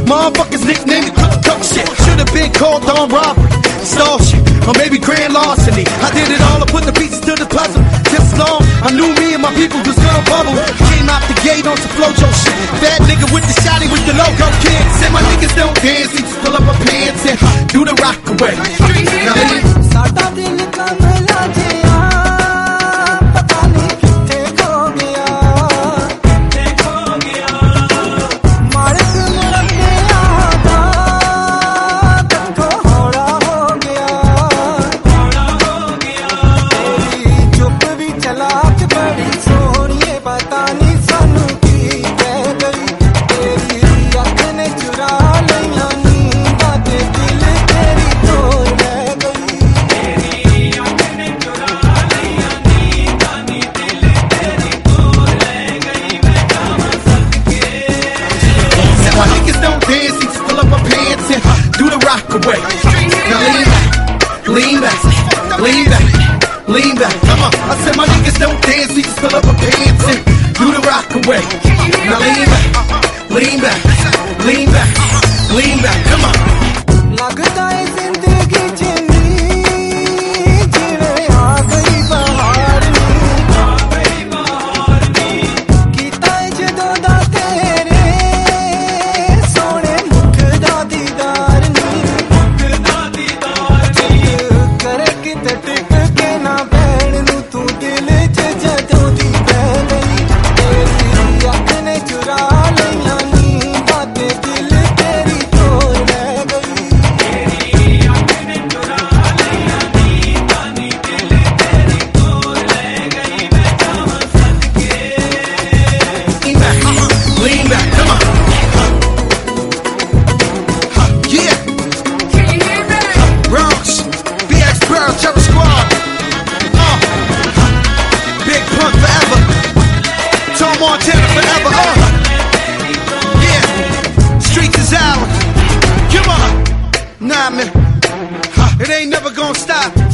Motherfuckers nicknamed it cook shit. Should've been called on robbery, stall shit, or maybe grand larceny. I did it all, I put the pieces to the puzzle. Tips long, I knew me and my people was gonna bubble. Came out the gate on some flojo shit. Bad nigga with the shotty with the logo kid. Said my niggas don't dance, we just pull up our pants and do the rock away. My niggas don't dance, we just pull up our pants and do the rock away. Now lean back, lean back, lean back, lean back. Come on. I said my niggas don't dance, we just pull up our pants and do the rock away. Now lean back, lean back, lean back, lean back. Come on. लगता है जिंदगी जिंदगी जीने आ गई बहार नी कीता जदों दा तेरे सोने मुख दा दीदार नी करे किते टिक के ना बैण नू तू दिल च जदों दी बह गई तेरी अख ने चुरा लईया नी बातें दिल तेरी तो रह गई Lean back, come on. Yeah. Bronx, BX Pearl, Terror Squad. Big Pun forever. Tom Montana forever. Yeah. Streets is ours. Come on. Nah, man. It ain't never gonna stop.